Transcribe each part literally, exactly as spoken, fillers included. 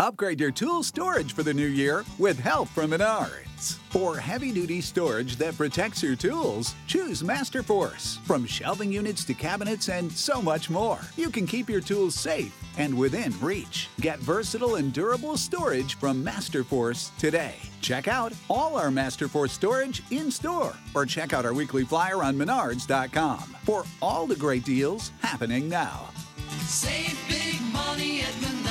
Upgrade your tool storage for the new year with help from Menards. For heavy-duty storage that protects your tools, choose Masterforce. From shelving units to cabinets and so much more, you can keep your tools safe and within reach. Get versatile and durable storage from Masterforce today. Check out all our Masterforce storage in-store or check out our weekly flyer on menards dot com for all the great deals happening now. Save big money at Menards.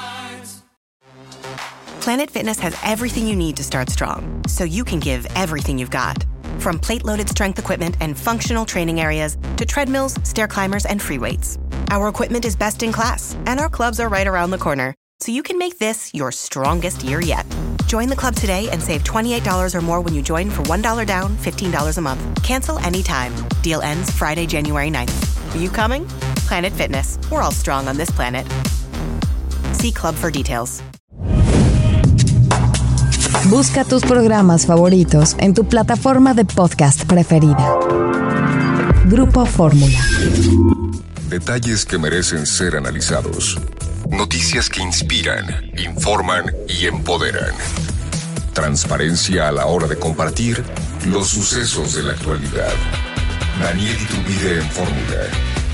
Planet Fitness has everything you need to start strong, so you can give everything you've got. From plate-loaded strength equipment and functional training areas to treadmills, stair climbers, and free weights. Our equipment is best in class, and our clubs are right around the corner, so you can make this your strongest year yet. Join the club today and save twenty-eight dollars or more when you join for one dollar down, fifteen dollars a month. Cancel anytime. Deal ends Friday, January ninth. Are you coming? Planet Fitness. We're all strong on this planet. See club for details. Busca tus programas favoritos en tu plataforma de podcast preferida. Grupo Fórmula. Detalles que merecen ser analizados. Noticias que inspiran, informan y empoderan. Transparencia a la hora de compartir los sucesos de la actualidad. Daniel Iturbide en Fórmula.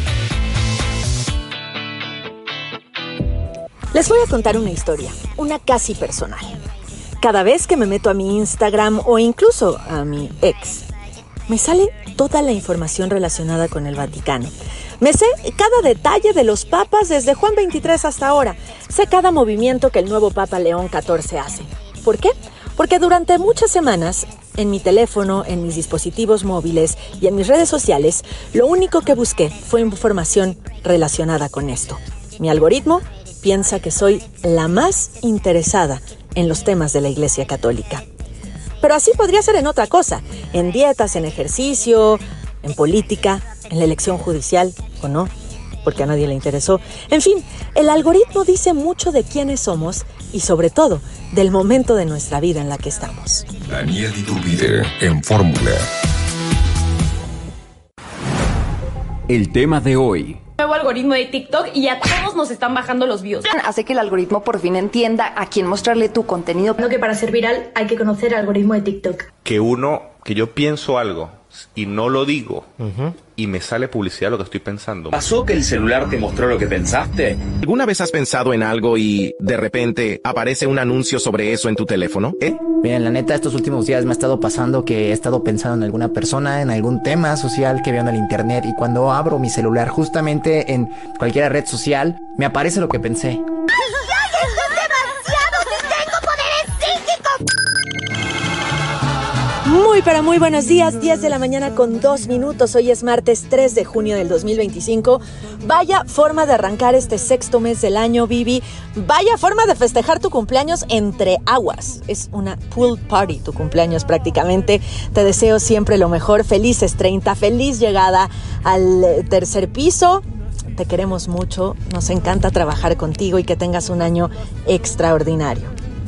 Les voy a contar una historia, una casi personal. Cada vez que me meto a mi Instagram o incluso a mi ex, me sale toda la información relacionada con el Vaticano. Me sé cada detalle de los papas desde Juan veintitrés hasta ahora. Sé cada movimiento que el nuevo Papa León catorce hace. ¿Por qué? Porque durante muchas semanas, en mi teléfono, en mis dispositivos móviles y en mis redes sociales, lo único que busqué fue información relacionada con esto. Mi algoritmo piensa que soy la más interesada en los temas de la Iglesia Católica. Pero así podría ser en otra cosa, en dietas, en ejercicio, en política, en la elección judicial, o no, porque a nadie le interesó. En fin, el algoritmo dice mucho de quiénes somos y sobre todo, del momento de nuestra vida en la que estamos. Daniel Iturbide en Fórmula. El tema de hoy. Nuevo algoritmo de TikTok y a todos nos están bajando los views. Hace que el algoritmo por fin entienda a quién mostrarle tu contenido. Creo que para ser viral hay que conocer el algoritmo de TikTok. Que uno, que yo pienso algo y no lo digo, uh-huh, y me sale publicidad de lo que estoy pensando. ¿Pasó que el celular te mostró lo que pensaste? ¿Alguna vez has pensado en algo y de repente aparece un anuncio sobre eso en tu teléfono? ¿Eh? Miren, la neta, estos últimos días me ha estado pasando que he estado pensando en alguna persona, en algún tema social que veo en el internet, y cuando abro mi celular justamente en cualquier red social, me aparece lo que pensé. Muy pero muy buenos días, diez de la mañana con dos minutos, hoy es martes tres de junio del dos mil veinticinco. Vaya forma de arrancar este sexto mes del año, Vivi. Vaya forma de festejar tu cumpleaños entre aguas. Es una pool party tu cumpleaños prácticamente. Te deseo siempre lo mejor, felices treinta, feliz llegada al tercer piso. Te queremos mucho, nos encanta trabajar contigo y que tengas un año extraordinario.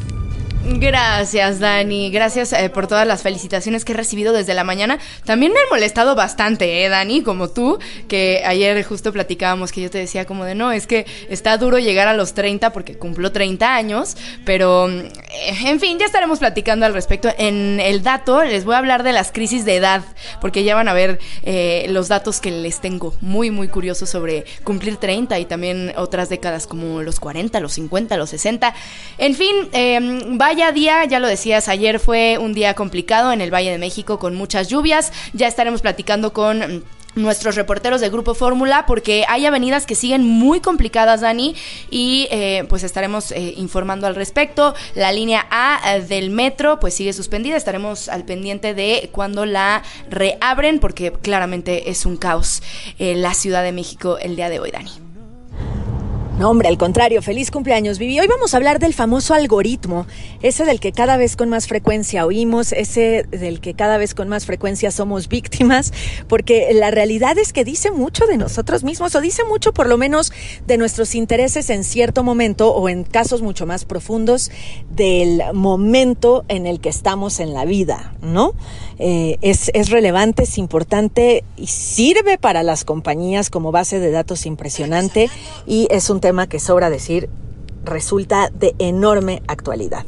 Gracias, Dani, gracias eh, por todas las felicitaciones que he recibido desde la mañana. También me han molestado bastante, eh, Dani, como tú, que ayer justo platicábamos, que yo te decía como de no, es que está duro llegar a los treinta porque cumplo treinta años, pero eh, en fin, ya estaremos platicando al respecto. En el dato les voy a hablar de las crisis de edad, porque ya van a ver eh, los datos que les tengo muy, muy curiosos sobre cumplir treinta y también otras décadas como los cuarenta, los cincuenta, los sesenta. En fin, eh, va Vaya día, ya lo decías, ayer fue un día complicado en el Valle de México con muchas lluvias. Ya estaremos platicando con nuestros reporteros de Grupo Fórmula porque hay avenidas que siguen muy complicadas, Dani, y eh, pues estaremos eh, informando al respecto. La línea A del metro pues sigue suspendida, estaremos al pendiente de cuando la reabren porque claramente es un caos eh, la Ciudad de México el día de hoy, Dani. No, hombre, al contrario, feliz cumpleaños, Vivi. Hoy vamos a hablar del famoso algoritmo, ese del que cada vez con más frecuencia oímos, ese del que cada vez con más frecuencia somos víctimas, porque la realidad es que dice mucho de nosotros mismos, o dice mucho por lo menos de nuestros intereses en cierto momento, o en casos mucho más profundos, del momento en el que estamos en la vida, ¿no? Eh, es, es relevante, es importante y sirve para las compañías como base de datos impresionante, y es un tema que sobra decir, resulta de enorme actualidad.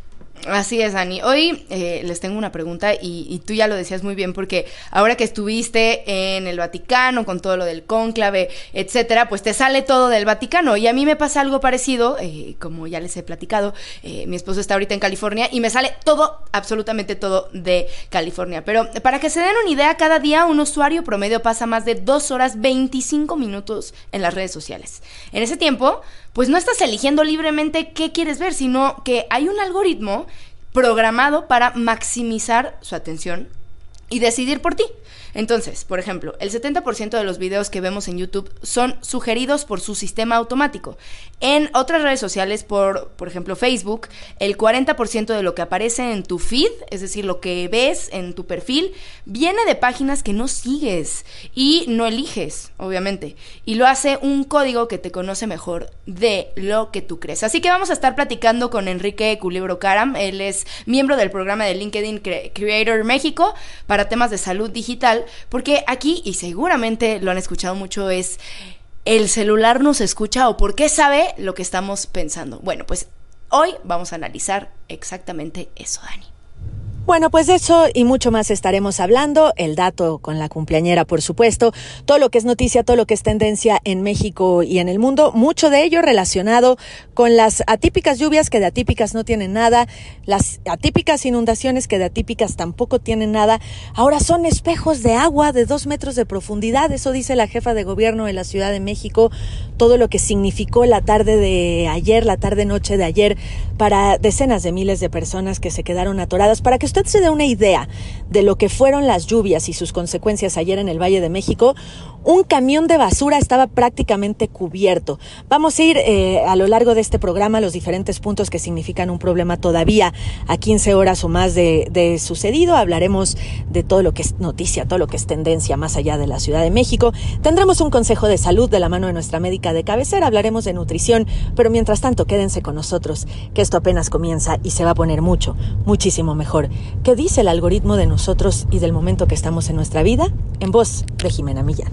Así es, Dani. Hoy eh, les tengo una pregunta y, y tú ya lo decías muy bien, porque ahora que estuviste en el Vaticano con todo lo del cónclave, etcétera, pues te sale todo del Vaticano. Y a mí me pasa algo parecido, eh, como ya les he platicado, eh, mi esposo está ahorita en California y me sale todo, absolutamente todo de California. Pero para que se den una idea, cada día un usuario promedio pasa más de dos horas veinticinco minutos en las redes sociales. En ese tiempo, pues no estás eligiendo libremente qué quieres ver, sino que hay un algoritmo programado para maximizar su atención y decidir por ti. Entonces, por ejemplo, el setenta por ciento de los videos que vemos en YouTube son sugeridos por su sistema automático. En otras redes sociales, por, por ejemplo Facebook, el cuarenta por ciento de lo que aparece en tu feed, es decir, lo que ves en tu perfil, viene de páginas que no sigues y no eliges, obviamente. Y lo hace un código que te conoce mejor de lo que tú crees. Así que vamos a estar platicando con Enrique Culebro Caram. Él es miembro del programa de LinkedIn Creator México para temas de salud digital. Porque aquí, y seguramente lo han escuchado mucho, es el celular nos escucha o por qué sabe lo que estamos pensando. Bueno, pues hoy vamos a analizar exactamente eso, Dani. Bueno, pues de eso y mucho más estaremos hablando, el dato con la cumpleañera, por supuesto, todo lo que es noticia, todo lo que es tendencia en México y en el mundo, mucho de ello relacionado con las atípicas lluvias que de atípicas no tienen nada, las atípicas inundaciones que de atípicas tampoco tienen nada, ahora son espejos de agua de dos metros de profundidad, eso dice la jefa de gobierno de la Ciudad de México, todo lo que significó la tarde de ayer, la tarde-noche de ayer, para decenas de miles de personas que se quedaron atoradas, para que usted se dé una idea de lo que fueron las lluvias y sus consecuencias ayer en el Valle de México, un camión de basura estaba prácticamente cubierto. Vamos a ir eh, a lo largo de este programa a los diferentes puntos que significan un problema todavía a quince horas o más de, de sucedido. Hablaremos de todo lo que es noticia, todo lo que es tendencia más allá de la Ciudad de México. Tendremos un consejo de salud de la mano de nuestra médica de cabecera, hablaremos de nutrición, pero mientras tanto quédense con nosotros, que esto apenas comienza y se va a poner mucho, muchísimo mejor. ¿Qué dice el algoritmo de nosotros y del momento que estamos en nuestra vida? En voz de Jimena Millán.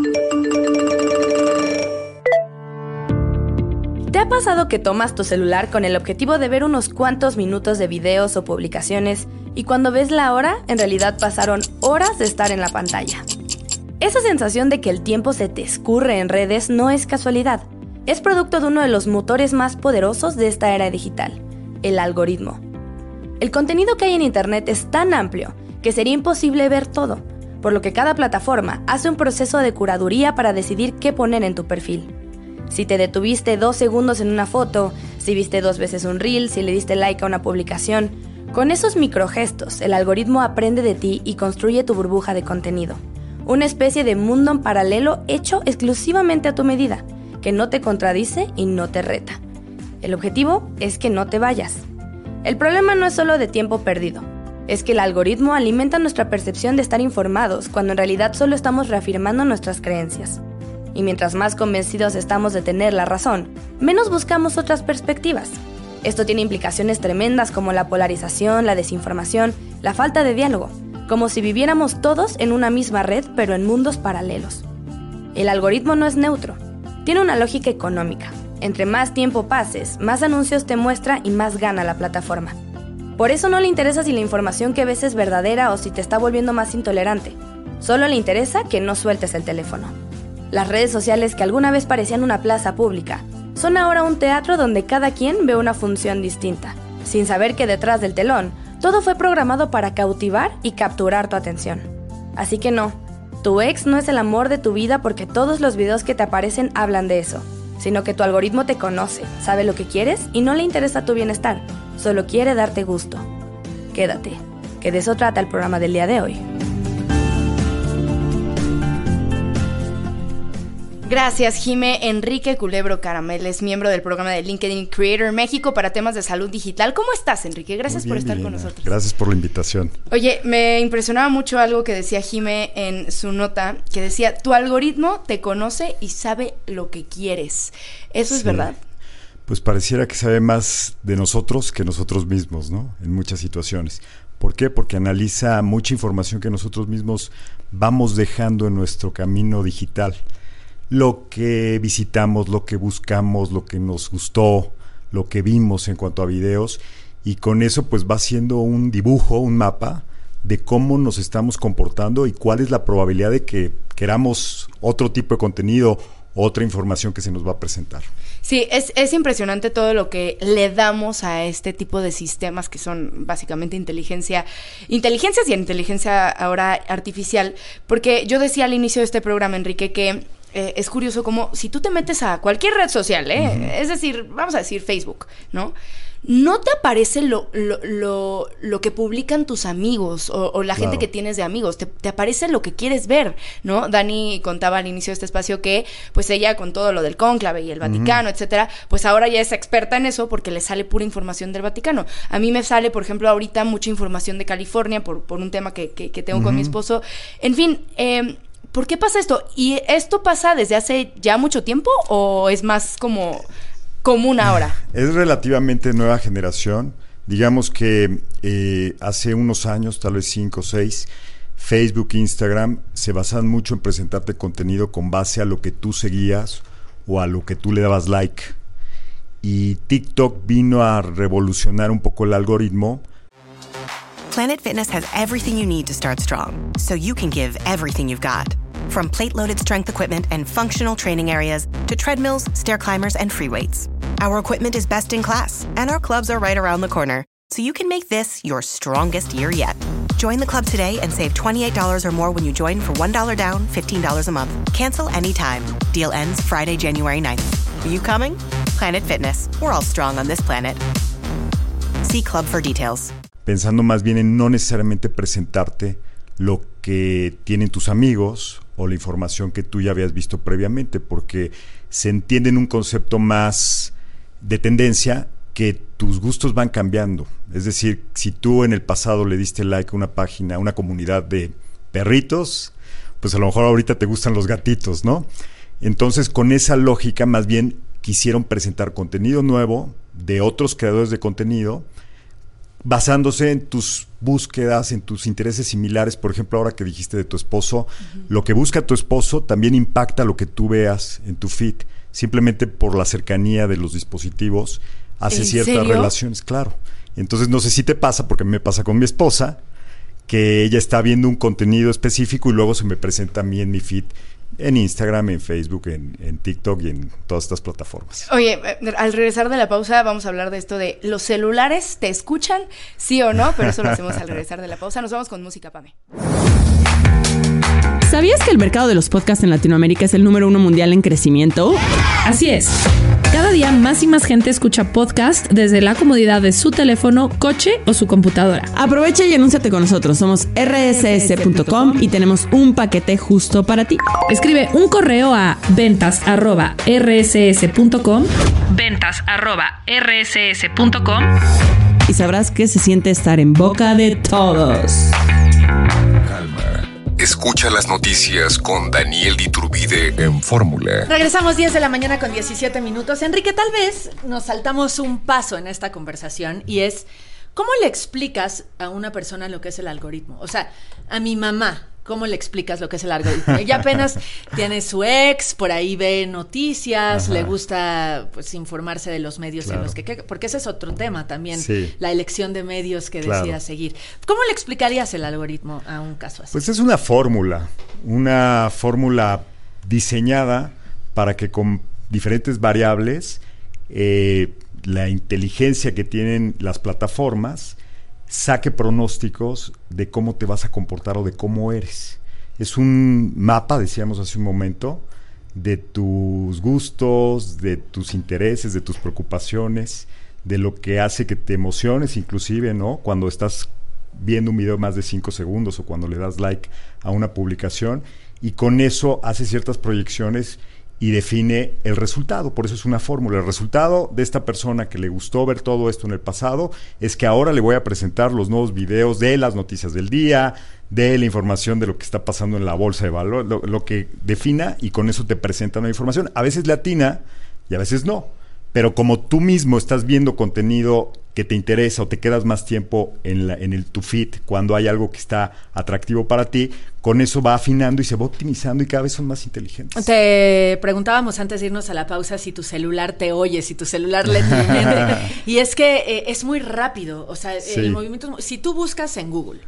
¿Te ha pasado que tomas tu celular con el objetivo de ver unos cuantos minutos de videos o publicaciones y cuando ves la hora, en realidad pasaron horas de estar en la pantalla? Esa sensación de que el tiempo se te escurre en redes no es casualidad. Es producto de uno de los motores más poderosos de esta era digital, el algoritmo. El contenido que hay en Internet es tan amplio que sería imposible ver todo, por lo que cada plataforma hace un proceso de curaduría para decidir qué poner en tu perfil. Si te detuviste dos segundos en una foto, si viste dos veces un reel, si le diste like a una publicación, con esos microgestos el algoritmo aprende de ti y construye tu burbuja de contenido. Una especie de mundo en paralelo hecho exclusivamente a tu medida, que no te contradice y no te reta. El objetivo es que no te vayas. El problema no es solo de tiempo perdido, es que el algoritmo alimenta nuestra percepción de estar informados cuando en realidad solo estamos reafirmando nuestras creencias. Y mientras más convencidos estamos de tener la razón, menos buscamos otras perspectivas. Esto tiene implicaciones tremendas como la polarización, la desinformación, la falta de diálogo, como si viviéramos todos en una misma red pero en mundos paralelos. El algoritmo no es neutro, tiene una lógica económica. Entre más tiempo pases, más anuncios te muestra y más gana la plataforma. Por eso no le interesa si la información que ves es verdadera o si te está volviendo más intolerante. Solo le interesa que no sueltes el teléfono. Las redes sociales que alguna vez parecían una plaza pública, son ahora un teatro donde cada quien ve una función distinta, sin saber que detrás del telón, todo fue programado para cautivar y capturar tu atención. Así que no, tu ex no es el amor de tu vida porque todos los videos que te aparecen hablan de eso, sino que tu algoritmo te conoce, sabe lo que quieres y no le interesa tu bienestar, solo quiere darte gusto. Quédate, que de eso trata el programa del día de hoy. Gracias, Jime. Enrique Culebro Caram es miembro del programa de LinkedIn Creator México para temas de salud digital. ¿Cómo estás, Enrique? Gracias bien, por estar Milena. con nosotros. Gracias por la invitación. Oye, me impresionaba mucho algo que decía Jime en su nota, que decía, tu algoritmo te conoce y sabe lo que quieres. ¿Eso es sí. verdad? Pues pareciera que sabe más de nosotros que nosotros mismos, ¿no? En muchas situaciones. ¿Por qué? Porque analiza mucha información que nosotros mismos vamos dejando en nuestro camino digital. Lo que visitamos, lo que buscamos, lo que nos gustó, lo que vimos en cuanto a videos, y con eso pues va siendo un dibujo, un mapa de cómo nos estamos comportando y cuál es la probabilidad de que queramos otro tipo de contenido, otra información que se nos va a presentar. Sí, es, es impresionante todo lo que le damos a este tipo de sistemas que son básicamente inteligencia, inteligencias y inteligencia ahora artificial, porque yo decía al inicio de este programa, Enrique, que eh, es curioso como si tú te metes a cualquier red social, ¿eh? Uh-huh. Es decir, vamos a decir Facebook, ¿no? No te aparece lo, lo, lo, lo que publican tus amigos o, o la claro. gente que tienes de amigos, te, te aparece lo que quieres ver, ¿no? Dani contaba al inicio de este espacio que pues ella con todo lo del cónclave y el Vaticano, uh-huh. etcétera, pues ahora ya es experta en eso porque le sale pura información del Vaticano. A mí me sale, por ejemplo, ahorita mucha información de California por, por un tema que, que, que tengo uh-huh. con mi esposo. En fin, eh, ¿por qué pasa esto? ¿Y esto pasa desde hace ya mucho tiempo o es más como común ahora? Es relativamente nueva generación. Digamos que eh, hace unos años, tal vez cinco o seis, Facebook e Instagram se basan mucho en presentarte contenido con base a lo que tú seguías o a lo que tú le dabas like. Y TikTok vino a revolucionar un poco el algoritmo. Planet Fitness has everything you need to start strong, so you can give everything you've got. From plate-loaded strength equipment and functional training areas to treadmills, stair climbers, and free weights. Our equipment is best in class, and our clubs are right around the corner, so you can make this your strongest year yet. Join the club today and save twenty-eight dollars or more when you join for one dollar down, fifteen dollars a month. Cancel anytime. Deal ends Friday, January ninth. Are you coming? Planet Fitness. We're all strong on this planet. See club for details. Pensando más bien en no necesariamente presentarte lo que tienen tus amigos o la información que tú ya habías visto previamente, porque se entiende en un concepto más de tendencia que tus gustos van cambiando. Es decir, si tú en el pasado le diste like a una página, a una comunidad de perritos, pues a lo mejor ahorita te gustan los gatitos, ¿no? Entonces, con esa lógica, más bien quisieron presentar contenido nuevo de otros creadores de contenido, basándose en tus búsquedas, en tus intereses similares. Por ejemplo, ahora que dijiste de tu esposo, uh-huh. lo que busca tu esposo también impacta lo que tú veas en tu feed, simplemente por la cercanía de los dispositivos, hace ciertas serio? relaciones, claro. Entonces, no sé si te pasa, porque a mí me pasa con mi esposa, que ella está viendo un contenido específico y luego se me presenta a mí en mi feed, en Instagram, en Facebook, en, en TikTok y en todas estas plataformas. Oye, al regresar de la pausa vamos a hablar de esto de ¿los celulares te escuchan? ¿Sí o no? Pero eso lo hacemos al regresar de la pausa. Nos vamos con música, Pame. ¿Sabías que el mercado de los podcasts en Latinoamérica es el número uno mundial en crecimiento? Así es. Cada día más y más gente escucha podcast desde la comodidad de su teléfono, coche o su computadora. Aprovecha y anúnciate con nosotros. Somos erre ese ese punto com y tenemos un paquete justo para ti. Escribe un correo a ventas arroba erre ese ese punto com ventas arroba erre ese ese punto com y sabrás que se siente estar en boca de todos. Calma. Escucha las noticias con Daniel Iturbide en Fórmula. Regresamos diez de la mañana con diecisiete minutos. Enrique, tal vez nos saltamos un paso en esta conversación y es, ¿cómo le explicas a una persona lo que es el algoritmo? O sea, a mi mamá, ¿cómo le explicas lo que es el algoritmo? Ella apenas tiene su ex, por ahí ve noticias, Ajá. le gusta pues informarse de los medios claro. en los que... Porque ese es otro tema también, sí. la elección de medios que claro. decida seguir. ¿Cómo le explicarías el algoritmo a un caso así? Pues es una fórmula, una fórmula diseñada para que con diferentes variables eh, la inteligencia que tienen las plataformas saque pronósticos de cómo te vas a comportar o de cómo eres. Es un mapa, decíamos hace un momento, de tus gustos, de tus intereses, de tus preocupaciones, de lo que hace que te emociones, inclusive, ¿no? Cuando estás viendo un video más de cinco segundos o cuando le das like a una publicación, y con eso hace ciertas proyecciones y define el resultado. Por eso es una fórmula. El resultado de esta persona que le gustó ver todo esto en el pasado es que ahora le voy a presentar los nuevos videos de las noticias del día, de la información de lo que está pasando en la bolsa de valor, lo, lo que defina, y con eso te presenta una información. A veces le atina y a veces no. Pero como tú mismo estás viendo contenido que te interesa o te quedas más tiempo en, la, en el tu feed cuando hay algo que está atractivo para ti, con eso va afinando y se va optimizando y cada vez son más inteligentes. Te preguntábamos antes de irnos a la pausa si tu celular te oye, si tu celular lee tu mente. Y es que eh, es muy rápido, o sea, sí. el movimiento, si tú buscas en Google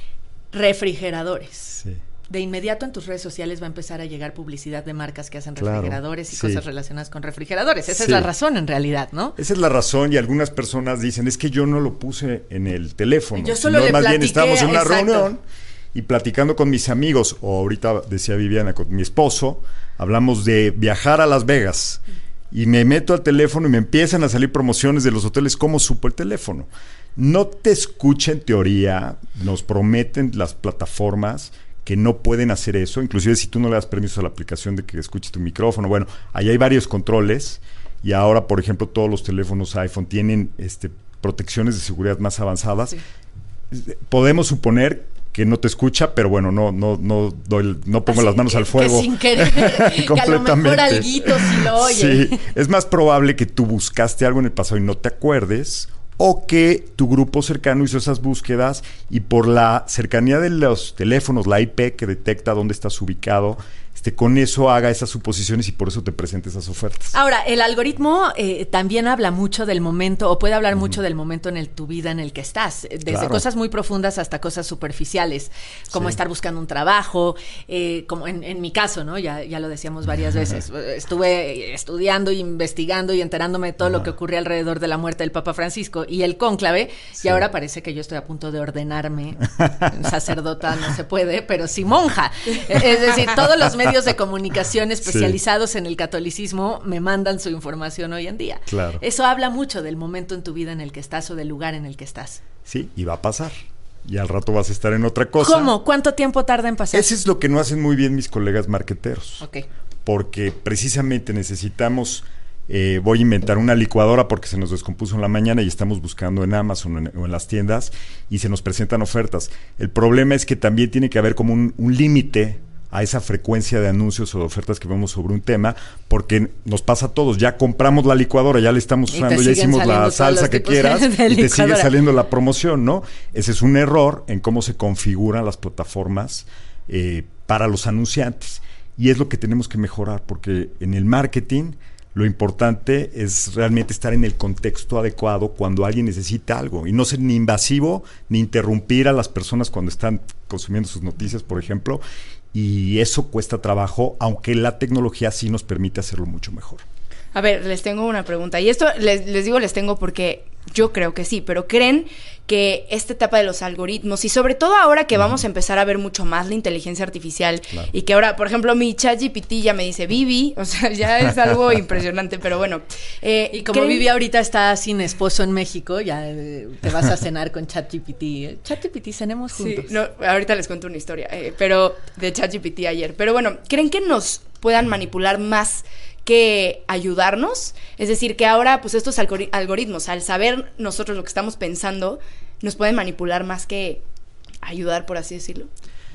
refrigeradores, sí. de inmediato en tus redes sociales va a empezar a llegar publicidad de marcas que hacen claro, refrigeradores y sí. cosas relacionadas con refrigeradores. Esa sí. es la razón en realidad, ¿no? Esa es la razón y algunas personas dicen, es que yo no lo puse en el teléfono. Yo solo sino le más platiqué, bien estábamos en una exacto. reunión y platicando con mis amigos, o ahorita decía Viviana, con mi esposo, hablamos de viajar a Las Vegas y me meto al teléfono y me empiezan a salir promociones de los hoteles. ¿Cómo supo el teléfono? No te escucha en teoría, nos prometen las plataformas que no pueden hacer eso, inclusive si tú no le das permiso a la aplicación de que escuche tu micrófono. Bueno, ahí hay varios controles y ahora, por ejemplo, todos los teléfonos iPhone tienen este, protecciones de seguridad más avanzadas. Sí. Podemos suponer que no te escucha, pero bueno, no no no doy, no pongo Así las manos que, al fuego. Que sin querer, que a lo mejor alguito si lo oye. Sí, es más probable que tú buscaste algo en el pasado y no te acuerdes, o que tu grupo cercano hizo esas búsquedas y por la cercanía de los teléfonos, la I P que detecta dónde estás ubicado, este, con eso haga esas suposiciones y por eso te presenta esas ofertas. Ahora, el algoritmo eh, también habla mucho del momento, o puede hablar uh-huh. mucho del momento en el, tu vida en el que estás, desde claro. cosas muy profundas hasta cosas superficiales, como sí. estar buscando un trabajo, eh, como en, en mi caso, ¿no? Ya, ya lo decíamos varias veces, estuve estudiando, investigando y enterándome de todo uh-huh. lo que ocurre alrededor de la muerte del Papa Francisco y el cónclave, sí. y ahora parece que yo estoy a punto de ordenarme, sacerdota no se puede, pero sí monja, es decir, todos los medios de comunicación especializados sí. en el catolicismo me mandan su información hoy en día. Claro. Eso habla mucho del momento en tu vida en el que estás o del lugar en el que estás. Sí, y va a pasar. Y al rato vas a estar en otra cosa. ¿Cómo? ¿Cuánto tiempo tarda en pasar? Eso es lo que no hacen muy bien mis colegas marqueteros. Ok. Porque precisamente necesitamos, eh, voy a inventar una licuadora porque se nos descompuso en la mañana y estamos buscando en Amazon en, o en las tiendas y se nos presentan ofertas. El problema es que también tiene que haber como un, un límite a esa frecuencia de anuncios o de ofertas que vemos sobre un tema, porque nos pasa a todos, ya compramos la licuadora, ya le estamos usando, ya hicimos la salsa que quieras y te sigue saliendo la promoción, ¿no? Ese es un error en cómo se configuran las plataformas eh, para los anunciantes, y es lo que tenemos que mejorar, porque en el marketing lo importante es realmente estar en el contexto adecuado cuando alguien necesita algo y no ser ni invasivo ni interrumpir a las personas cuando están consumiendo sus noticias, por ejemplo, y eso cuesta trabajo, aunque la tecnología sí nos permite hacerlo mucho mejor. A ver, les tengo una pregunta, y esto les, les digo les tengo porque yo creo que sí, pero ¿creen que esta etapa de los algoritmos, y sobre todo ahora que vamos a empezar a ver mucho más la inteligencia artificial, claro. y que ahora, por ejemplo, mi ChatGPT ya me dice Vivi, o sea, ya es algo impresionante, pero bueno. Eh, y como ¿creen? Vivi ahorita está sin esposo en México, ya eh, te vas a cenar con ChatGPT. ¿Eh? ChatGPT cenemos juntos. Sí, no, ahorita les cuento una historia, eh, pero de ChatGPT ayer. Pero bueno, ¿creen que nos puedan manipular más que ayudarnos? Es decir, que ahora pues estos algori- algoritmos, al saber nosotros lo que estamos pensando, nos pueden manipular más que ayudar, por así decirlo.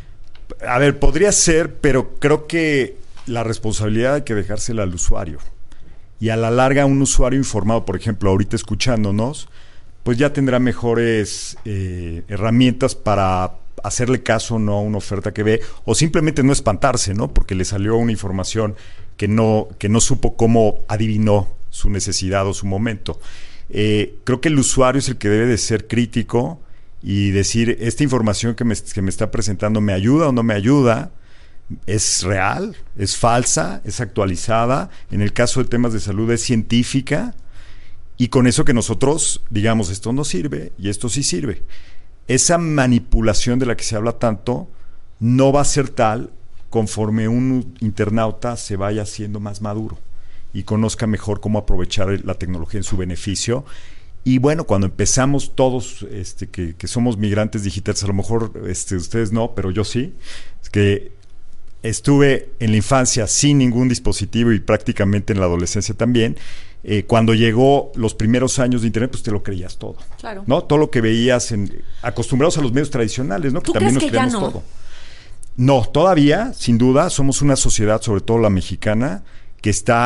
A ver, podría ser, pero creo que la responsabilidad hay que dejársela al usuario. Y a la larga un usuario informado, por ejemplo, ahorita escuchándonos, pues ya tendrá mejores eh, herramientas para hacerle caso no a una oferta que ve, o simplemente no espantarse, ¿no? Porque le salió una información que no, que no supo cómo adivinó su necesidad o su momento. Eh, creo que el usuario es el que debe de ser crítico y decir, esta información que me, que me está presentando, ¿me ayuda o no me ayuda? ¿Es real? ¿Es falsa? ¿Es actualizada? En el caso de temas de salud, ¿es científica? Y con eso que nosotros digamos, esto no sirve y esto sí sirve. Esa manipulación de la que se habla tanto no va a ser tal conforme un internauta se vaya haciendo más maduro y conozca mejor cómo aprovechar la tecnología en su beneficio. Y bueno, cuando empezamos todos, este, que, que somos migrantes digitales, a lo mejor este, ustedes no, pero yo sí, es que estuve en la infancia sin ningún dispositivo y prácticamente en la adolescencia también. Eh, cuando llegó los primeros años de internet, pues te lo creías todo. Claro. ¿No? Todo lo que veías en, acostumbrados a los medios tradicionales, ¿no? ¿Tú que también crees nos que creemos ya no? todo. No, todavía, sin duda, somos una sociedad, sobre todo la mexicana, que está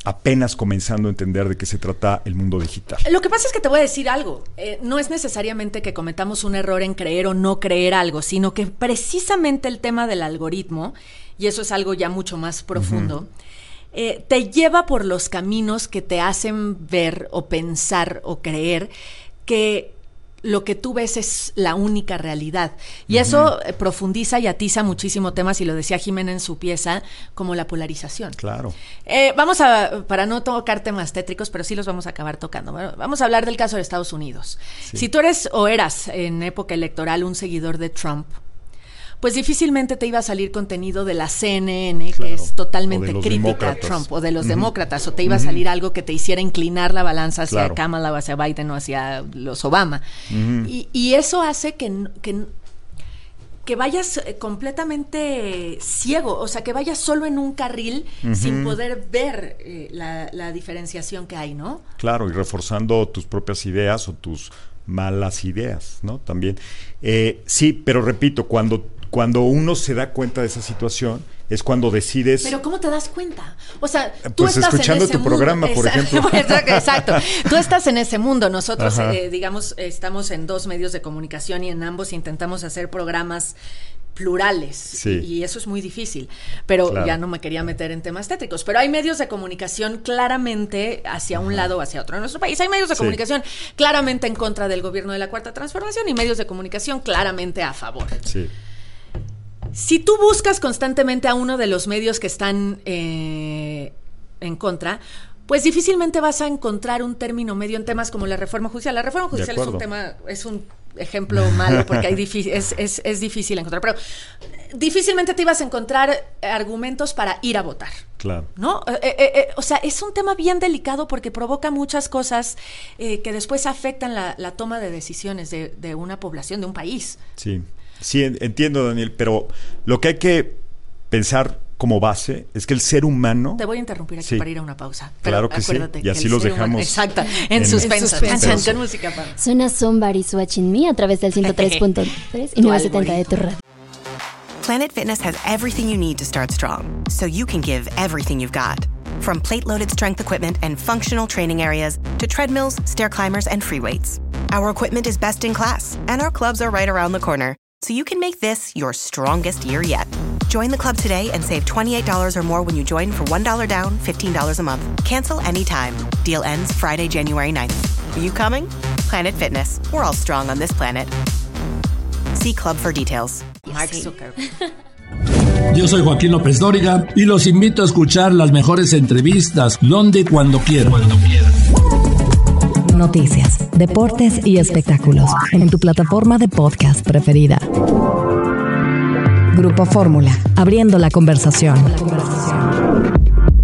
apenas comenzando a entender de qué se trata el mundo digital. Lo que pasa es que te voy a decir algo. Eh, no es necesariamente que cometamos un error en creer o no creer algo, sino que precisamente el tema del algoritmo, y eso es algo ya mucho más profundo, uh-huh. eh, te lleva por los caminos que te hacen ver o pensar o creer que lo que tú ves es la única realidad. Y uh-huh. eso eh, profundiza y atiza muchísimo temas, y lo decía Jimena en su pieza, como la polarización. Claro. Eh, vamos a, para no tocar temas tétricos, pero sí los vamos a acabar tocando. Vamos a hablar del caso de Estados Unidos. Sí. Si tú eres o eras en época electoral un seguidor de Trump, pues difícilmente te iba a salir contenido de la C N N, claro, que es totalmente crítica a Trump, o de los uh-huh. demócratas, o te iba uh-huh. a salir algo que te hiciera inclinar la balanza hacia claro. Kamala o hacia Biden o hacia los Obama. Uh-huh. Y, y eso hace que, que, que vayas completamente ciego, o sea, que vayas solo en un carril uh-huh. sin poder ver eh, la, la diferenciación que hay, ¿no? Claro, y reforzando tus propias ideas o tus malas ideas, ¿no? También. Eh, sí, pero repito, cuando Cuando uno se da cuenta de esa situación, es cuando decides... Pero ¿cómo te das cuenta? O sea, tú pues estás escuchando en ese tu programa, mundo. por Exacto. ejemplo. Exacto. Tú estás en ese mundo. Nosotros, eh, digamos, estamos en dos medios de comunicación y en ambos intentamos hacer programas plurales, sí. y, y eso es muy difícil, pero claro. ya no me quería meter en temas tétricos, pero hay medios de comunicación claramente hacia Ajá. un lado o hacia otro en nuestro país. Hay medios de sí. comunicación claramente en contra del gobierno de la Cuarta Transformación y medios de comunicación claramente a favor. Sí. Si tú buscas constantemente a uno de los medios que están eh, en contra, pues difícilmente vas a encontrar un término medio en temas como la reforma judicial. La reforma judicial es un tema, es un ejemplo malo porque hay difi- es, es, es difícil encontrar, pero difícilmente te ibas a encontrar argumentos para ir a votar. Claro. ¿No? Eh, eh, eh, o sea, es un tema bien delicado porque provoca muchas cosas eh, que después afectan la, la toma de decisiones de, de una población, de un país. Sí, sí, entiendo, Daniel, pero lo que hay que pensar como base es que el ser humano... Te voy a interrumpir aquí sí. para ir a una pausa. Pero claro que sí, y así los dejamos... Humano, exacto, en, en suspenso. suspenso. Con música, Pam. Suena Somebody's Watching Me a través del ciento tres punto tres y novecientos setenta de tu radio. Planet Fitness has everything you need to start strong, so you can give everything you've got. From plate-loaded strength equipment and functional training areas to treadmills, stair climbers, and free weights. Our equipment is best in class, and our clubs are right around the corner, so you can make this your strongest year yet. Join the club today and save twenty-eight dollars or more when you join for one dollar down, fifteen dollars a month. Cancel anytime. Deal ends Friday, January ninth. Are you coming? Planet Fitness. We're all strong on this planet. See club for details. Mark Zuckerberg. Yo soy Joaquín López Dóriga y los invito a escuchar las mejores entrevistas donde y cuando quieran. Cuando quieran. Noticias, deportes y espectáculos en tu plataforma de podcast preferida. Grupo Fórmula, abriendo la conversación. La conversación.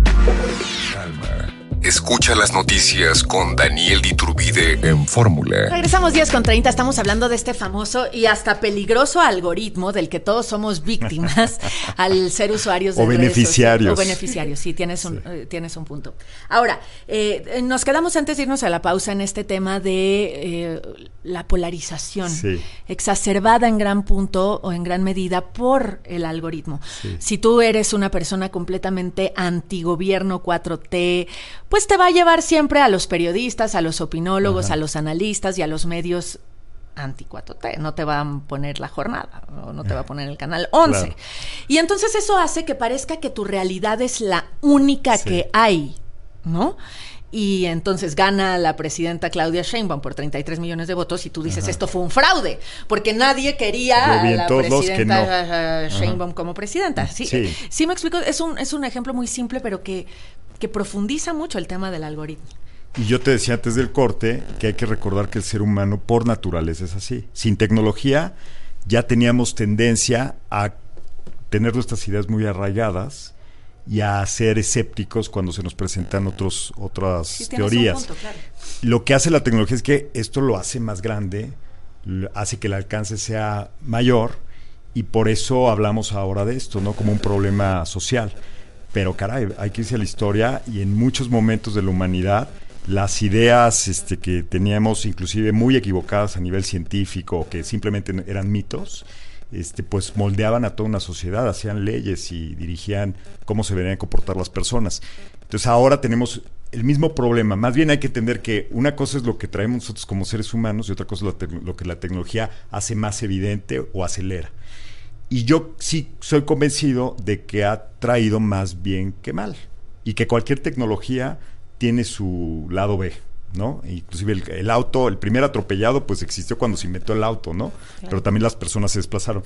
Escucha las noticias con Daniel Iturbide en Fórmula. Regresamos diez con treinta, estamos hablando de este famoso y hasta peligroso algoritmo del que todos somos víctimas al ser usuarios de o redes beneficiarios. O beneficiarios, sí, tienes un, sí. Eh, tienes un punto. Ahora, eh, nos quedamos antes de irnos a la pausa en este tema de eh, la polarización, sí. exacerbada en gran punto o en gran medida por el algoritmo. Sí. Si tú eres una persona completamente antigobierno cuatro T, pues te va a llevar siempre a los periodistas, a los opinólogos, Ajá. a los analistas y a los medios anti cuatro T. No te van a poner La Jornada, o no te va a poner el Canal once. Claro. Y entonces eso hace que parezca que tu realidad es la única sí. que hay, ¿no? Y entonces gana la presidenta Claudia Sheinbaum por treinta y tres millones de votos y tú dices, Ajá. esto fue un fraude, porque nadie quería a la presidenta no. Sheinbaum Ajá. como presidenta. Sí, sí. sí me explico, es un, es un ejemplo muy simple, pero que, que profundiza mucho el tema del algoritmo. Y yo te decía antes del corte que hay que recordar que el ser humano por naturaleza es así. Sin tecnología ya teníamos tendencia a tener nuestras ideas muy arraigadas y a ser escépticos cuando se nos presentan otros, otras sí, teorías. Un punto, claro. Lo que hace la tecnología es que esto lo hace más grande, hace que el alcance sea mayor y por eso hablamos ahora de esto, ¿no? Como un problema social. Pero caray, hay que irse a la historia y en muchos momentos de la humanidad las ideas este, que teníamos inclusive muy equivocadas a nivel científico, que simplemente eran mitos, este, pues moldeaban a toda una sociedad, hacían leyes y dirigían cómo se deberían comportar las personas. Entonces ahora tenemos el mismo problema. Más bien hay que entender que una cosa es lo que traemos nosotros como seres humanos y otra cosa es lo, te- lo que la tecnología hace más evidente o acelera. Y yo sí soy convencido de que ha traído más bien que mal. Y que cualquier tecnología tiene su lado B, ¿no? Inclusive el, el auto, el primer atropellado, pues existió cuando se inventó el auto, ¿no? Claro. Pero también las personas se desplazaron.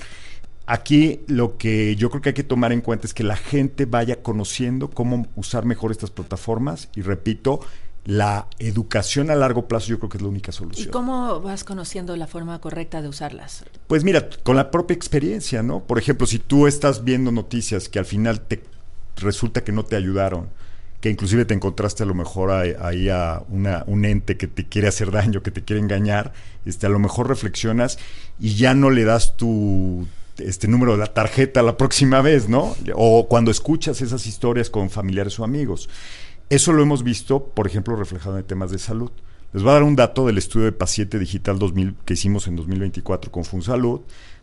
Aquí lo que yo creo que hay que tomar en cuenta es que la gente vaya conociendo cómo usar mejor estas plataformas y repito, la educación a largo plazo yo creo que es la única solución. ¿Y cómo vas conociendo la forma correcta de usarlas? Pues mira, con la propia experiencia, ¿no? Por ejemplo, si tú estás viendo noticias que al final te resulta que no te ayudaron, que inclusive te encontraste a lo mejor ahí a una, un ente que te quiere hacer daño, que te quiere engañar, este, a lo mejor reflexionas y ya no le das tu este número de la tarjeta la próxima vez, ¿no? O cuando escuchas esas historias con familiares o amigos. Eso lo hemos visto, por ejemplo, reflejado en temas de salud. Les voy a dar un dato del estudio de Paciente Digital dos mil que hicimos en dos mil veinticuatro con FunSalud,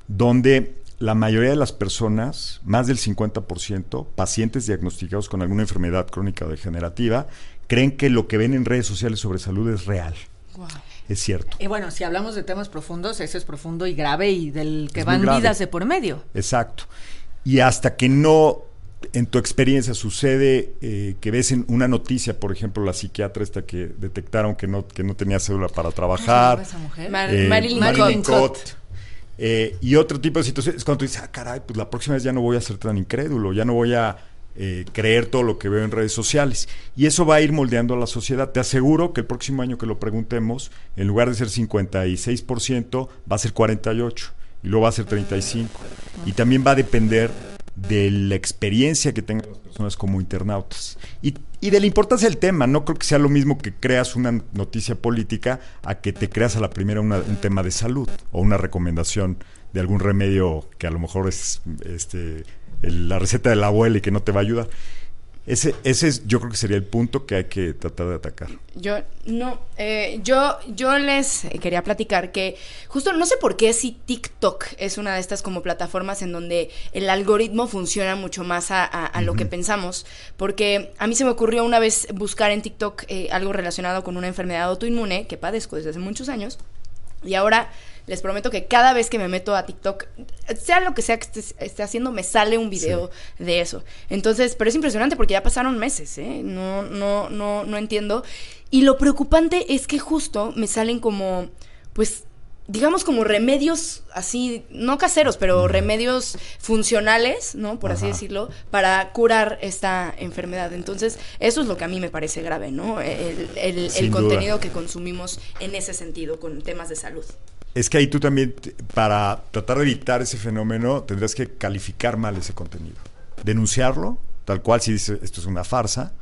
donde la mayoría de las personas, más del cincuenta por ciento, pacientes diagnosticados con alguna enfermedad crónica o degenerativa, creen que lo que ven en redes sociales sobre salud es real. Wow. Es cierto. Y bueno, si hablamos de temas profundos, ese es profundo y grave y del que es van vidas de por medio. Exacto. Y hasta que no, en tu experiencia, sucede eh, que ves en una noticia, por ejemplo, la psiquiatra esta que detectaron que no, que no tenía cédula para trabajar. ¿Cómo se llama esa mujer? Mar- eh, Marilyn, Marilyn Cott. Cott. Eh, y otro tipo de situaciones es cuando tú dices, ah, caray, pues la próxima vez ya no voy a ser tan incrédulo, ya no voy a eh, creer todo lo que veo en redes sociales. Y eso va a ir moldeando a la sociedad. Te aseguro que el próximo año que lo preguntemos, en lugar de ser cincuenta y seis por ciento, va a ser cuarenta y ocho por ciento y luego va a ser treinta y cinco por ciento. Y también va a depender de la experiencia que tengan las personas como internautas. Y, y de la importancia del tema. No creo que sea lo mismo que creas una noticia política a que te creas a la primera una, un tema de salud o una recomendación de algún remedio que a lo mejor es este el, la receta de la abuela y que no te va a ayudar. Ese, ese es, yo creo que sería el punto que hay que tratar de atacar. Yo no, eh, yo, yo les quería platicar que justo no sé por qué si TikTok es una de estas como plataformas en donde el algoritmo funciona mucho más a, a, a uh-huh. lo que pensamos, porque a mí se me ocurrió una vez buscar en TikTok eh, algo relacionado con una enfermedad autoinmune que padezco desde hace muchos años y ahora les prometo que cada vez que me meto a TikTok, sea lo que sea que esté, esté haciendo, me sale un video sí. de eso. Entonces, pero es impresionante porque ya pasaron meses, ¿eh? No, no, no, no entiendo. Y lo preocupante es que justo me salen como, pues, digamos como remedios así, no caseros, pero remedios funcionales, ¿no? Por Ajá. así decirlo, para curar esta enfermedad. Entonces, eso es lo que a mí me parece grave, ¿no? El, el, el contenido que consumimos en ese sentido, con temas de salud. Es que ahí tú también, para tratar de evitar ese fenómeno, tendrás que calificar mal ese contenido. Denunciarlo, tal cual si dices esto es una farsa,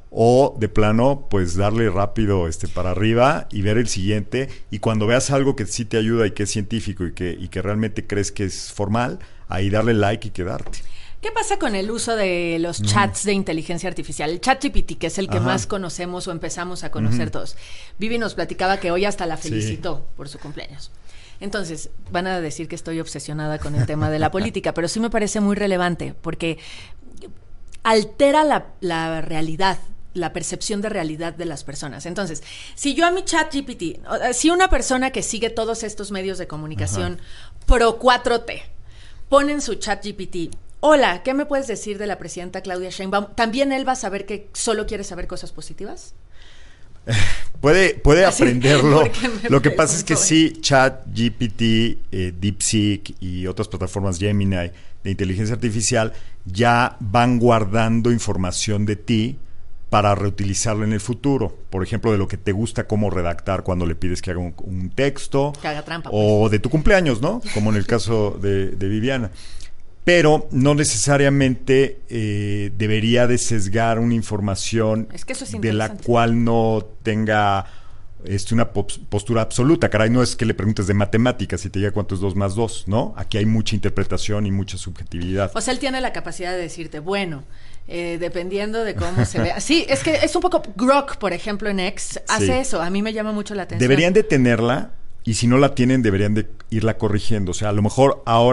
o de plano, pues darle rápido este para arriba y ver el siguiente. Y cuando veas algo que sí te ayuda y que es científico y que, y que realmente crees que es formal, ahí darle like y quedarte. ¿Qué pasa con el uso de los chats mm. de inteligencia artificial? El ChatGPT, que es el que Ajá. más conocemos o empezamos a conocer uh-huh. todos. Vivi nos platicaba que hoy hasta la felicitó sí. por su cumpleaños. Entonces, van a decir que estoy obsesionada con el tema de la política, pero sí me parece muy relevante porque altera la, la realidad, la percepción de realidad de las personas. Entonces, si yo a mi ChatGPT, si una persona que sigue todos estos medios de comunicación Ajá. pro cuatro T, pone en su ChatGPT, hola, ¿qué me puedes decir de la presidenta Claudia Sheinbaum? ¿También él va a saber que solo quiere saber cosas positivas? Puede, puede Así, aprenderlo. Lo que pasa es que sí, ChatGPT, eh, DeepSeek y otras plataformas Gemini de inteligencia artificial ya van guardando información de ti para reutilizarlo en el futuro. Por ejemplo, de lo que te gusta, cómo redactar cuando le pides que haga un, un texto. Que haga trampa. O pues. de tu cumpleaños, ¿no? Como en el caso de, de Viviana. Pero no necesariamente eh, debería de sesgar una información es que eso es de la cual no tenga este, una postura absoluta. Caray, no es que le preguntes de matemáticas y te diga cuánto es dos más dos, ¿no? Aquí hay mucha interpretación y mucha subjetividad. O sea, él tiene la capacidad de decirte, bueno, eh, dependiendo de cómo se vea. Sí, es que es un poco... Grok, por ejemplo, en X, hace sí. eso. A mí me llama mucho la atención. Deberían de tenerla y si no la tienen, deberían de irla corrigiendo. O sea, a lo mejor ahora...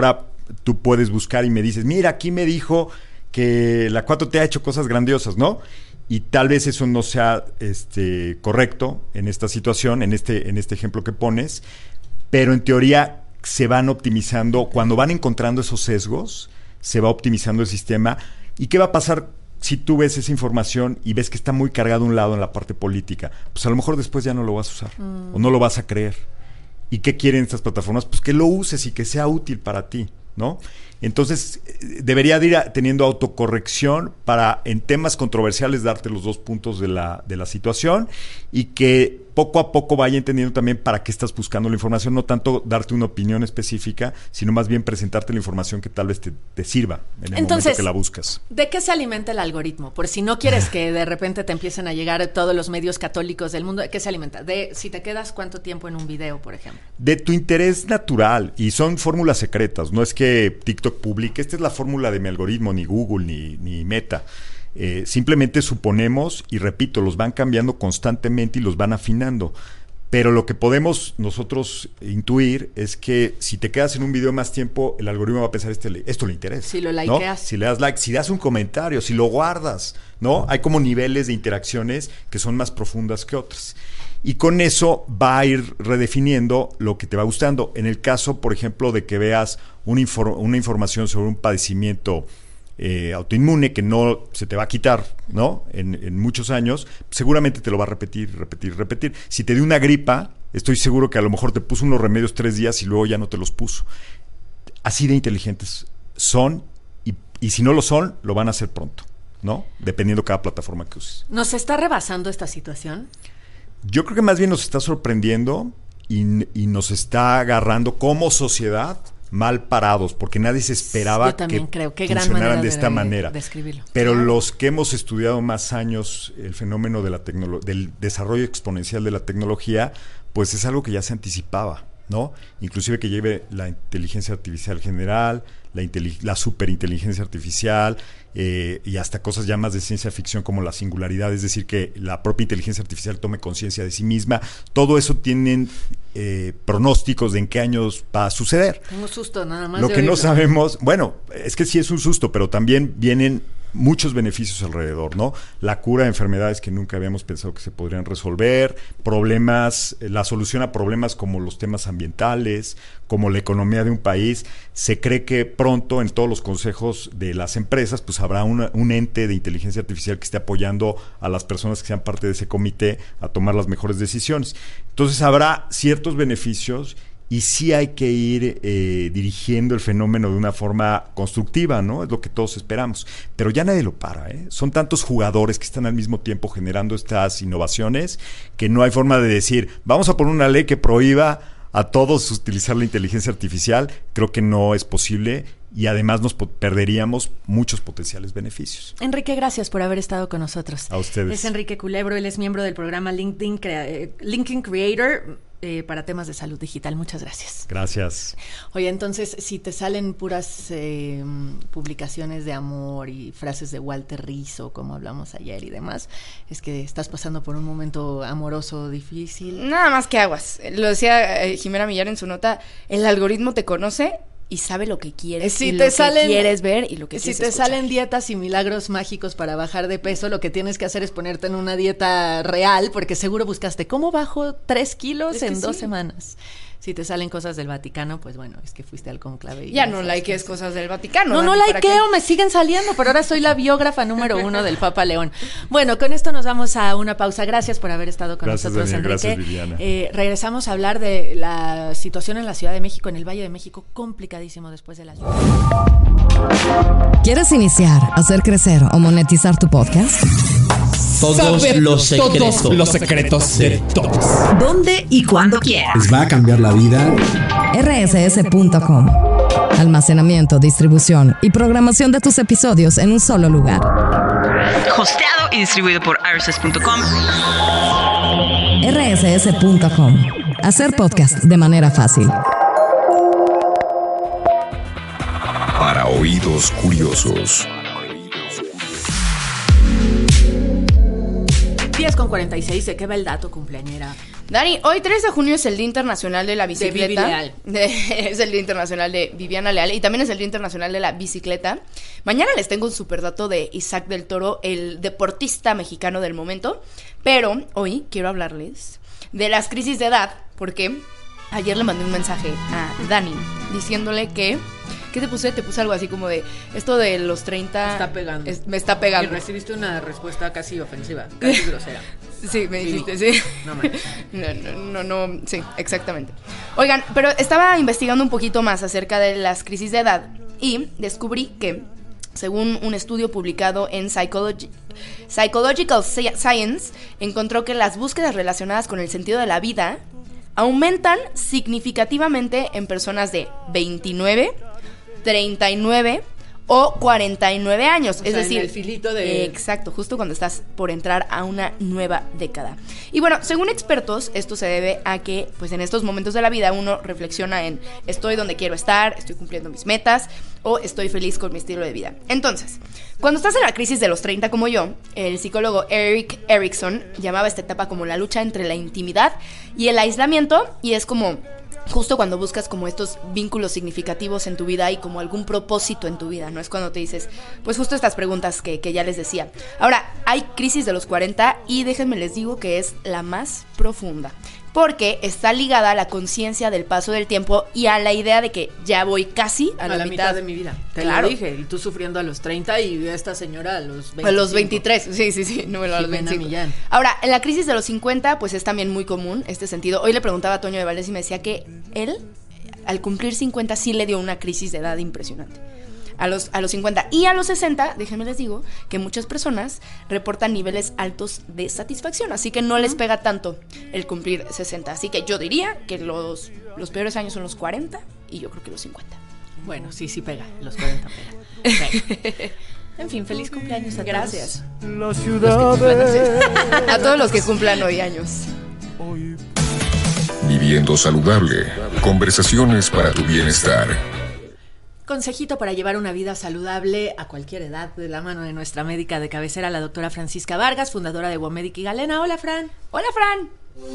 tú puedes buscar y me dices, mira, aquí me dijo que la cuatro T ha hecho cosas grandiosas, ¿no? Y tal vez eso no sea este, correcto en esta situación, en este, en este ejemplo que pones, pero en teoría se van optimizando, cuando van encontrando esos sesgos, se va optimizando el sistema. ¿Y qué va a pasar si tú ves esa información y ves que está muy cargado un lado en la parte política? Pues a lo mejor después ya no lo vas a usar mm. o no lo vas a creer. ¿Y qué quieren estas plataformas? Pues que lo uses y que sea útil para ti, ¿no? Entonces, debería de ir a, teniendo autocorrección para, en temas controversiales, darte los dos puntos de la, de la situación y que poco a poco vaya entendiendo también para qué estás buscando la información, no tanto darte una opinión específica, sino más bien presentarte la información que tal vez te, te sirva en el Entonces, momento que la buscas. ¿De qué se alimenta el algoritmo? Por si no quieres que de repente te empiecen a llegar todos los medios católicos del mundo, ¿de qué se alimenta? De si te quedas cuánto tiempo en un video, por ejemplo. De tu interés natural, y son fórmulas secretas, no es que TikTok publique, esta es la fórmula de mi algoritmo, ni Google, ni, ni Meta. Eh, simplemente suponemos, y repito, los van cambiando constantemente y los van afinando. Pero lo que podemos nosotros intuir es que si te quedas en un video más tiempo, el algoritmo va a pensar, este, esto le interesa. Si lo ¿no? likeas. Si le das like, si das un comentario, si lo guardas, ¿no? Hay como niveles de interacciones que son más profundas que otras. Y con eso va a ir redefiniendo lo que te va gustando. En el caso, por ejemplo, de que veas una, infor- una información sobre un padecimiento eh, autoinmune que no se te va a quitar, ¿no? En, en muchos años, seguramente te lo va a repetir, repetir, repetir. Si te dio una gripa, estoy seguro que a lo mejor te puso unos remedios tres días y luego ya no te los puso. Así de inteligentes son, y, y si no lo son, lo van a hacer pronto, ¿no? Dependiendo de cada plataforma que uses. ¿Nos está rebasando esta situación? Yo creo que más bien nos está sorprendiendo y, y nos está agarrando como sociedad mal parados, porque nadie se esperaba Yo también que creo, qué gran funcionaran manera de esta de, manera. De escribirlo. Pero claro. Los que hemos estudiado más años el fenómeno de la tecnolo- del desarrollo exponencial de la tecnología, pues es algo que ya se anticipaba, ¿no? Inclusive que lleve la inteligencia artificial general, la, intelig- la superinteligencia artificial, eh, y hasta cosas ya más de ciencia ficción como la singularidad, es decir, que la propia inteligencia artificial tome conciencia de sí misma. Todo eso tienen eh, pronósticos de en qué años va a suceder. Tengo susto nada más. Lo de que oírlo. no sabemos, bueno, es que sí es un susto, pero también vienen muchos beneficios alrededor, ¿no? La cura de enfermedades que nunca habíamos pensado que se podrían resolver, problemas, la solución a problemas como los temas ambientales, como la economía de un país. Se cree que pronto en todos los consejos de las empresas pues habrá una, un ente de inteligencia artificial que esté apoyando a las personas que sean parte de ese comité a tomar las mejores decisiones. Entonces habrá ciertos beneficios y sí hay que ir eh, dirigiendo el fenómeno de una forma constructiva, ¿no? Es lo que todos esperamos. Pero ya nadie lo para, ¿eh? Son tantos jugadores que están al mismo tiempo generando estas innovaciones que no hay forma de decir, vamos a poner una ley que prohíba a todos utilizar la inteligencia artificial. Creo que no es posible y además nos po- perderíamos muchos potenciales beneficios. Enrique, gracias por haber estado con nosotros. A ustedes. Es Enrique Culebro, él es miembro del programa LinkedIn, Crea- eh, LinkedIn Creator eh, para temas de salud digital. Muchas gracias. Gracias. Oye, entonces, si te salen puras eh, publicaciones de amor y frases de Walter Rizzo, como hablamos ayer y demás, es que estás pasando por un momento amoroso difícil. Nada más que aguas. Lo decía eh, Jimena Millar en su nota, el algoritmo te conoce y sabe lo que quieres, Si y te lo salen, que quieres ver y lo que si quieres te escuchar. salen dietas y milagros mágicos para bajar de peso, lo que tienes que hacer es ponerte en una dieta real, porque seguro buscaste cómo bajo tres kilos Es que en dos sí. semanas. Si te salen cosas del Vaticano, pues bueno, es que fuiste al conclave. y Ya esas no likees cosas. cosas del Vaticano. No, no Dani, ¿para likeo, qué? me siguen saliendo, pero ahora soy la biógrafa número uno del Papa León. Bueno, con esto nos vamos a una pausa. Gracias por haber estado con Gracias, nosotros, Daniel. Enrique. Gracias, Viviana. Eh, regresamos a hablar de la situación en la Ciudad de México, en el Valle de México, complicadísimo después de las lluvias. ¿Quieres iniciar, hacer crecer o monetizar tu podcast? Todos Saber los secretos. todos los secretos de todos. ¿Dónde y cuándo quieras? Les va a cambiar la vida. R S S punto com. Almacenamiento, distribución y programación de tus episodios en un solo lugar. Hosteado y distribuido por R S S punto com. R S S punto com. Hacer podcast de manera fácil. Para oídos curiosos. diez con cuarenta y seis, ¿de qué va el dato, cumpleañera? Dani, hoy tres de junio es el Día Internacional de la Bicicleta. De Vivi Leal. De, es el Día Internacional de Viviana Leal y también es el Día Internacional de la Bicicleta. Mañana les tengo un super dato de Isaac del Toro, el deportista mexicano del momento. Pero hoy quiero hablarles de las crisis de edad, porque ayer le mandé un mensaje a Dani diciéndole que... ¿Qué te puse? Te puse algo así como de... Esto de los treinta... Me está pegando. Es, me está pegando. Y recibiste una respuesta casi ofensiva, casi grosera. Sí, me dijiste, sí. sí. No, man. no, no, no, no, sí, exactamente. Oigan, pero estaba investigando un poquito más acerca de las crisis de edad y descubrí que, según un estudio publicado en Psychology, Psychological Science, encontró que las búsquedas relacionadas con el sentido de la vida aumentan significativamente en personas de veintinueve, treinta y nueve o cuarenta y nueve años, o es sea, decir, en el filito de... exacto, justo cuando estás por entrar a una nueva década. Y bueno, según expertos, esto se debe a que, pues en estos momentos de la vida uno reflexiona en estoy donde quiero estar, estoy cumpliendo mis metas o estoy feliz con mi estilo de vida. Entonces, cuando estás en la crisis de los treinta como yo, el psicólogo Eric Erickson llamaba esta etapa como la lucha entre la intimidad y el aislamiento, y es como justo cuando buscas como estos vínculos significativos en tu vida y como algún propósito en tu vida, ¿no? Es cuando te dices, pues justo estas preguntas que, que ya les decía. Ahora, hay crisis de los cuarenta y déjenme les digo que es la más profunda, porque está ligada a la conciencia del paso del tiempo y a la idea de que ya voy casi a, a la, la mitad. mitad de mi vida. Te claro. lo dije, y tú sufriendo a los treinta y esta señora a los veinticinco. A los veintitrés, sí, sí, sí, no, a los veinticinco. Millán. Ahora, en la crisis de los cincuenta, pues es también muy común este sentido. Hoy le preguntaba a Toño de Valdés y me decía que él, al cumplir cincuenta, sí le dio una crisis de edad impresionante. A los, a los cincuenta y a los sesenta, déjenme les digo que muchas personas reportan niveles altos de satisfacción, así que no les pega tanto el cumplir sesenta. Así que yo diría que los, los peores años son los cuarenta y yo creo que los cincuenta. Bueno, sí, sí pega, los cuarenta pega. Okay. En fin, feliz cumpleaños a Gracias. todos. A todos los que cumplan hoy años. Viviendo saludable. Conversaciones para tu bienestar. Consejito para llevar una vida saludable a cualquier edad, de la mano de nuestra médica de cabecera, la doctora Francisca Vargas, fundadora de Womedic y Galena. Hola, Fran. Hola, Fran.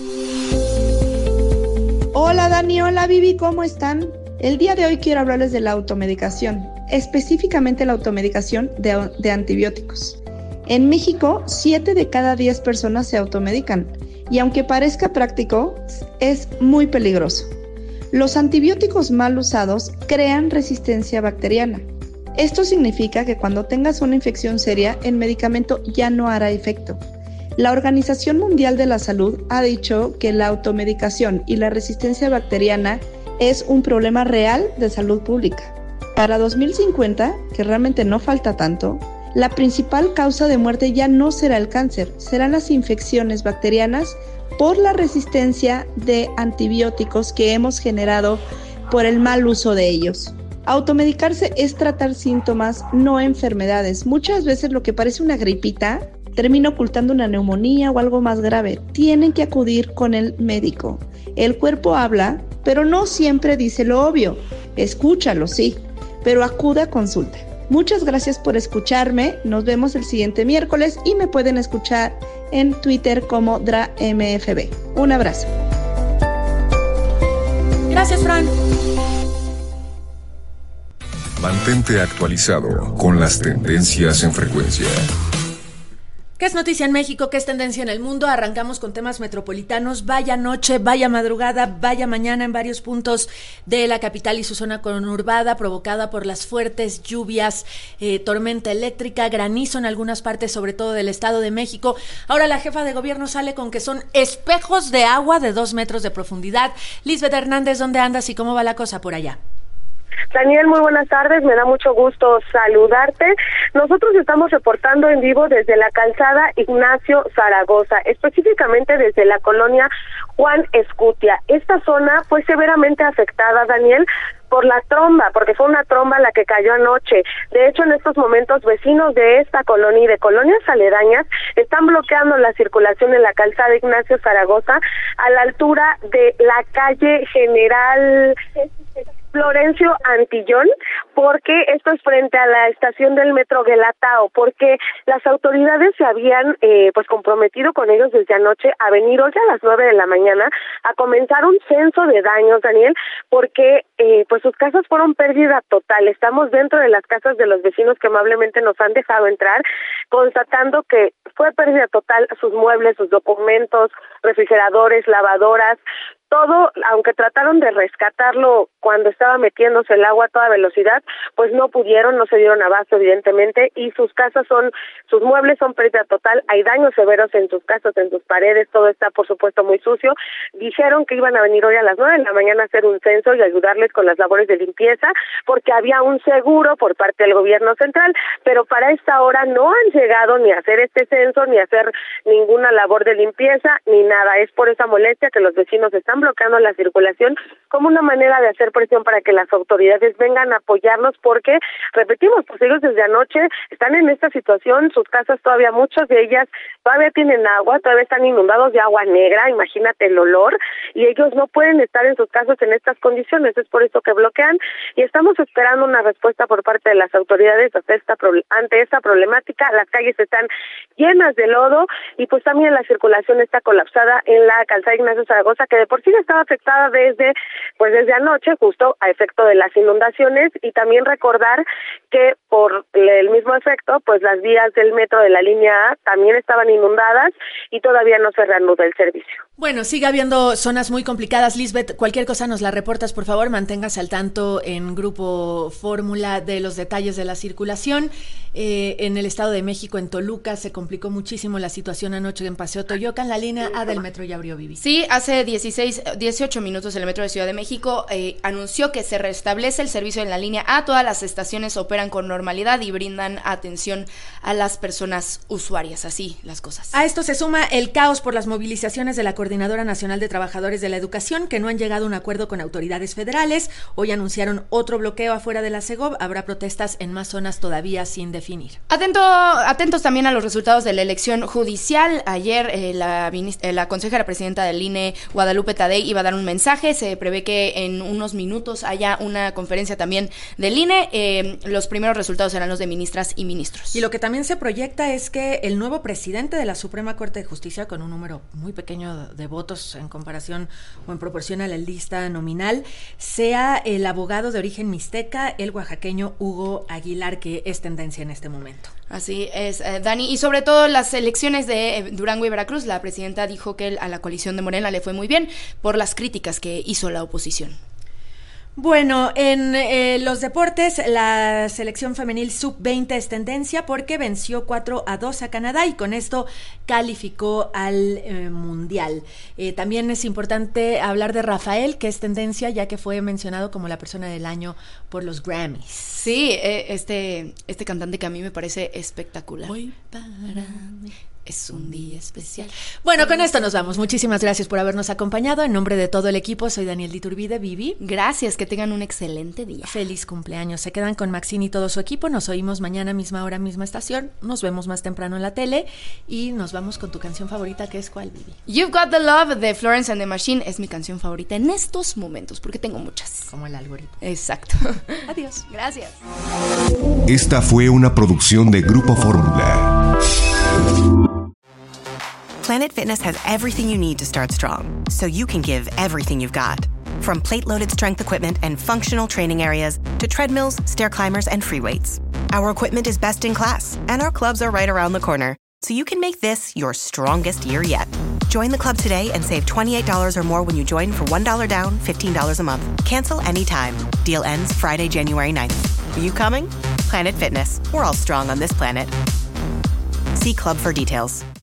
Hola, Dani. Hola, Vivi. ¿Cómo están? El día de hoy quiero hablarles de la automedicación, específicamente la automedicación de, de antibióticos. En México, siete de cada diez personas se automedican y aunque parezca práctico, es muy peligroso. Los antibióticos mal usados crean resistencia bacteriana. Esto significa que cuando tengas una infección seria, el medicamento ya no hará efecto. La Organización Mundial de la Salud ha dicho que la automedicación y la resistencia bacteriana es un problema real de salud pública. Para dos mil cincuenta, que realmente no falta tanto, la principal causa de muerte ya no será el cáncer, serán las infecciones bacterianas por la resistencia de antibióticos que hemos generado por el mal uso de ellos. Automedicarse es tratar síntomas, no enfermedades. Muchas veces lo que parece una gripita termina ocultando una neumonía o algo más grave. Tienen que acudir con el médico. El cuerpo habla, pero no siempre dice lo obvio. Escúchalo, sí, pero acude a consulta. Muchas gracias por escucharme. Nos vemos el siguiente miércoles y me pueden escuchar en Twitter como DraMFB. Un abrazo. Gracias, Fran. Mantente actualizado con las tendencias en frecuencia. ¿Qué es noticia en México? ¿Qué es tendencia en el mundo? Arrancamos con temas metropolitanos. Vaya noche, vaya madrugada, vaya mañana en varios puntos de la capital y su zona conurbada, provocada por las fuertes lluvias, eh, tormenta eléctrica, granizo en algunas partes, sobre todo del Estado de México. Ahora la jefa de gobierno sale con que son espejos de agua de dos metros de profundidad. Lisbeth Hernández, ¿dónde andas y cómo va la cosa por allá? Daniel, muy buenas tardes, me da mucho gusto saludarte. Nosotros estamos reportando en vivo desde la calzada Ignacio Zaragoza, específicamente desde la colonia Juan Escutia. Esta zona fue severamente afectada, Daniel, por la tromba, porque fue una tromba la que cayó anoche. De hecho, en estos momentos, vecinos de esta colonia y de colonias aledañas están bloqueando la circulación en la calzada Ignacio Zaragoza a la altura de la calle General Florencio Antillón, porque esto es frente a la estación del metro Guelatao, porque las autoridades se habían eh, pues comprometido con ellos desde anoche a venir hoy a las nueve de la mañana a comenzar un censo de daños, Daniel, porque eh, pues sus casas fueron pérdida total. Estamos dentro de las casas de los vecinos que amablemente nos han dejado entrar, constatando que fue pérdida total sus muebles, sus documentos, refrigeradores, lavadoras, todo, aunque trataron de rescatarlo cuando estaba metiéndose el agua a toda velocidad, pues no pudieron, no se dieron abasto evidentemente, y sus casas son, sus muebles son pérdida total, hay daños severos en sus casas, en sus paredes, todo está por supuesto muy sucio. Dijeron que iban a venir hoy a las nueve de la mañana a hacer un censo y ayudarles con las labores de limpieza, porque había un seguro por parte del gobierno central, pero para esta hora no han llegado ni a hacer este censo, ni a hacer ninguna labor de limpieza, ni nada. Es por esa molestia que los vecinos están bloqueando la circulación como una manera de hacer presión para que las autoridades vengan a apoyarnos, porque, repetimos, pues ellos desde anoche están en esta situación, sus casas todavía, muchas de ellas todavía tienen agua, todavía están inundados de agua negra, imagínate el olor, y ellos no pueden estar en sus casas en estas condiciones, es por eso que bloquean, y estamos esperando una respuesta por parte de las autoridades ante esta, ante esta problemática. Las calles están llenas de lodo, y pues también la circulación está colapsada en la calzada Ignacio Zaragoza, que de por sí estaba afectada desde, pues desde anoche, justo a efecto de las inundaciones, y también recordar que por el mismo efecto, pues las vías del metro de la línea A también estaban inundadas y todavía no se reanuda el servicio. Bueno, sigue habiendo zonas muy complicadas. Lisbeth, cualquier cosa nos la reportas, por favor, manténgase al tanto en Grupo Fórmula de los detalles de la circulación. Eh, en el Estado de México, en Toluca, se complicó muchísimo la situación anoche en Paseo Toyocan. La línea A del metro ya abrió, Vivi. Sí, hace dieciséis, dieciocho minutos el metro de Ciudad de México eh, anunció que se restablece el servicio en la línea A. Todas las estaciones operan con normalidad y brindan atención a las personas usuarias. Así las cosas. A esto se suma el caos por las movilizaciones de la Coordinadora Nacional de Trabajadores de la Educación, que no han llegado a un acuerdo con autoridades federales. Hoy anunciaron otro bloqueo afuera de la Segov. Habrá protestas en más zonas todavía sin definir. Atento, atentos también a los resultados de la elección judicial. Ayer eh, la, eh, la consejera presidenta del I N E, Guadalupe Tadei, iba a dar un mensaje. Se prevé que en unos minutos haya una conferencia también del I N E. Eh, los primeros resultados serán los de ministras y ministros. Y lo que también se proyecta es que el nuevo presidente de la Suprema Corte de Justicia, con un número muy pequeño de votos en comparación o en proporción a la lista nominal, sea el abogado de origen mixteca, el oaxaqueño Hugo Aguilar, que es tendencia en este momento. Así es, eh, Dani, y sobre todo las elecciones de eh, Durango y Veracruz, la presidenta dijo que a la coalición de Morena le fue muy bien por las críticas que hizo la oposición. Bueno, en eh, los deportes, la selección femenil sub veinte es tendencia porque venció cuatro a dos a Canadá y con esto calificó al eh, Mundial. Eh, también es importante hablar de Rafael, que es tendencia ya que fue mencionado como la persona del año por los Grammys. Sí, eh, este, este cantante que a mí me parece espectacular. Hoy para mí es un día especial. Bueno, con esto nos vamos. Muchísimas gracias por habernos acompañado. En nombre de todo el equipo, soy Daniel Diturbide. Vivi. Gracias, que tengan un excelente día. Feliz cumpleaños. Se quedan con Maxine y todo su equipo. Nos oímos mañana, misma hora, misma estación. Nos vemos más temprano en la tele. Y nos vamos con tu canción favorita, que es ¿cuál, Vivi? You've Got the Love de Florence and the Machine. Es mi canción favorita en estos momentos, porque tengo muchas. Como el algoritmo. Exacto. Adiós. Gracias. Esta fue una producción de Grupo Fórmula. Planet Fitness has everything you need to start strong, so you can give everything you've got. From plate-loaded strength equipment and functional training areas to treadmills, stair climbers, and free weights. Our equipment is best in class, and our clubs are right around the corner, so you can make this your strongest year yet. Join the club today and save twenty-eight dollars or more when you join for one dollar down, fifteen dollars a month. Cancel anytime. Deal ends Friday, January ninth. Are you coming? Planet Fitness. We're all strong on this planet. See club for details.